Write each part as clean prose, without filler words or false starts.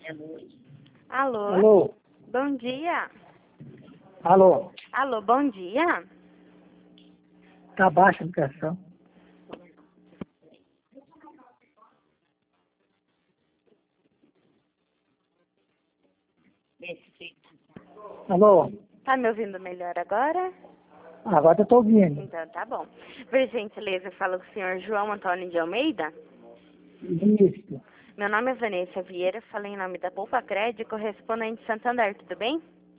Alô? Alô? Bom dia. Alô? Alô, bom dia. Tá baixa a ligação. Alô? Tá me ouvindo melhor agora? Agora eu tô ouvindo. Então tá bom. Por gentileza, fala com o senhor João Antônio de Almeida. Isso. Meu nome é Vanessa Vieira, falei em nome da Poupa Crédito, correspondente Santander, tudo bem?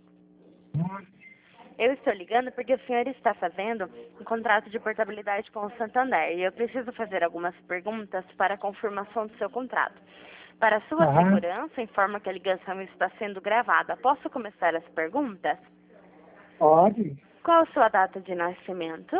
Eu estou ligando porque o senhor está fazendo um contrato de portabilidade com o Santander e eu preciso fazer algumas perguntas para a confirmação do seu contrato. Para sua Aham. segurança, informo que a ligação está sendo gravada. Posso começar as perguntas? Pode. Qual a sua data de nascimento?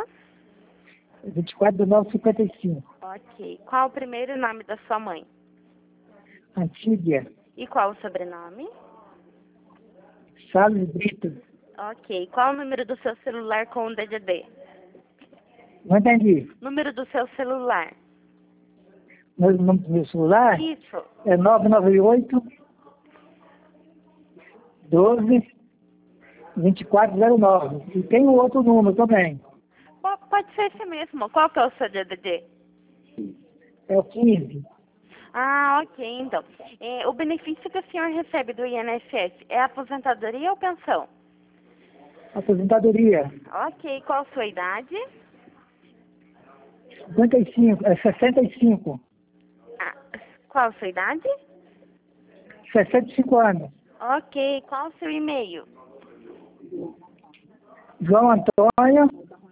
24/9/55. Ok. Qual o primeiro nome da sua mãe? Antígia. E qual o sobrenome? Salles Brito. Ok. Qual o número do seu celular com o DDD? Não entendi. Número do seu celular? Meu celular Isso. é 998 12 2409. E tem o outro número também. Pode ser esse mesmo. Qual que é o seu DDD? É o 15. Ah, ok, então. O benefício que o senhor recebe do INSS é aposentadoria ou pensão? Aposentadoria. Ok, qual a sua idade? 65. Ah, qual a sua idade? 65 anos. Ok, qual o seu e-mail? João Antônio,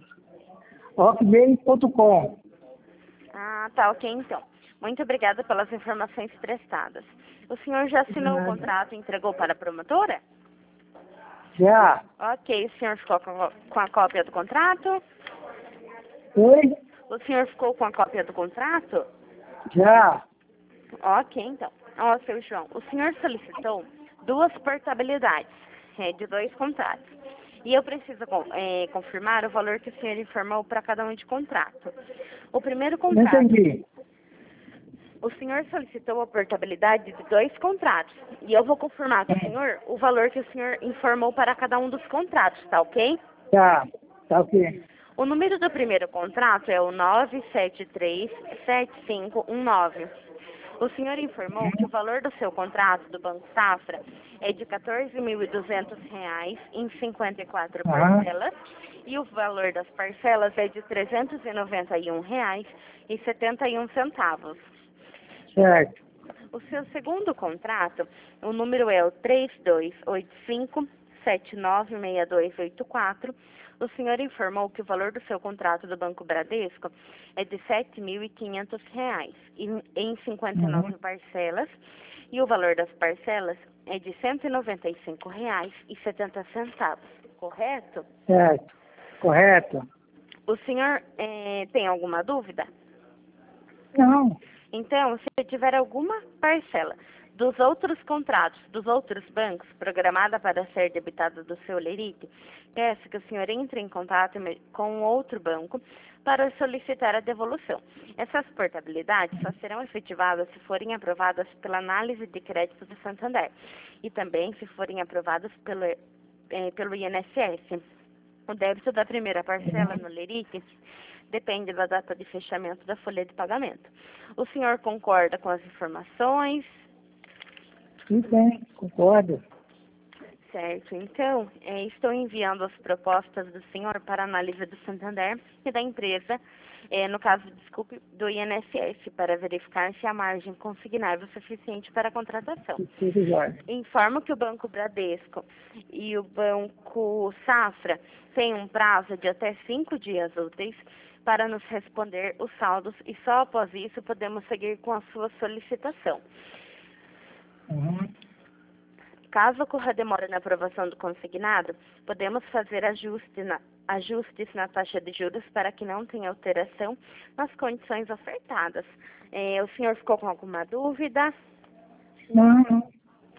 hotmail.com. Ah, tá, ok, então. Muito obrigada pelas informações prestadas. O senhor já assinou o contrato e entregou para a promotora? Já. Ok, o senhor ficou com a cópia do contrato? Oi? O senhor ficou com a cópia do contrato? Já. Ok, então. Ó, seu João, o senhor solicitou duas portabilidades de dois contratos. E eu preciso confirmar o valor que o senhor informou para cada um de contrato. O primeiro Não contrato, entendi. o senhor solicitou a portabilidade de dois contratos. E eu vou confirmar com o senhor o valor que o senhor informou para cada um dos contratos, tá ok? Tá. Tá ok. O número do primeiro contrato é o 9737519. O senhor informou que o valor do seu contrato do Banco Safra é de R$ 14.200 em 54 Aham. parcelas e o valor das parcelas é de R$ 391,71. Certo. O seu segundo contrato, o número é o 3285-796284. O senhor informou que o valor do seu contrato do Banco Bradesco é de R$ 7.500 em 59 parcelas e o valor das parcelas é de R$ 195,70, correto? Certo. Correto? O senhor tem alguma dúvida? Não. Então, se tiver alguma parcela dos outros contratos, dos outros bancos, programada para ser debitada do seu Lerite, peço que o senhor entre em contato com outro banco para solicitar a devolução. Essas portabilidades só serão efetivadas se forem aprovadas pela análise de crédito do Santander e também se forem aprovadas pelo INSS. O débito da primeira parcela no Lerite depende da data de fechamento da folha de pagamento. O senhor concorda com as informações? Tudo bem. Concordo. Certo. Então, estou enviando as propostas do senhor para análise do Santander e da empresa, no caso, desculpe, do INSS, para verificar se a margem consignável é suficiente para a contratação. Tudo jóia. Informo que o Banco Bradesco e o Banco Safra têm um prazo de até 5 dias úteis para nos responder os saldos e só após isso podemos seguir com a sua solicitação. Uhum. Caso ocorra demora na aprovação do consignado, podemos fazer ajustes na taxa de juros para que não tenha alteração nas condições ofertadas. O senhor ficou com alguma dúvida? Não, não.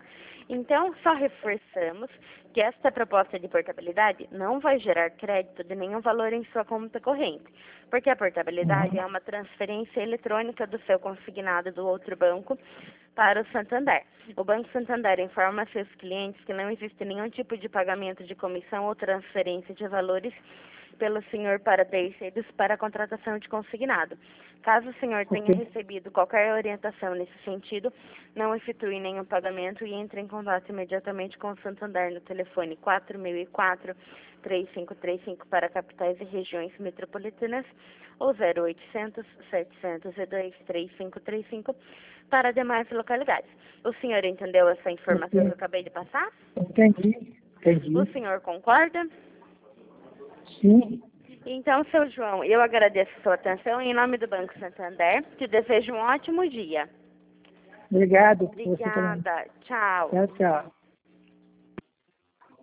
Então, só reforçamos que esta proposta de portabilidade não vai gerar crédito de nenhum valor em sua conta corrente, porque a portabilidade é uma transferência eletrônica do seu consignado do outro banco para o Santander. O Banco Santander informa a seus clientes que não existe nenhum tipo de pagamento de comissão ou transferência de valores pelo senhor para terceiros para a contratação de consignado. Caso o senhor tenha recebido qualquer orientação nesse sentido, não efetue nenhum pagamento e entre em contato imediatamente com o Santander no telefone 4004-3535 para capitais e regiões metropolitanas ou 0800-702-3535 para demais localidades. O senhor entendeu essa informação que eu acabei de passar? Entendi. O senhor concorda? Sim. Então, seu João, eu agradeço a sua atenção em nome do Banco Santander. Te desejo um ótimo dia. Obrigado. Obrigada. Tchau. Tchau, tchau.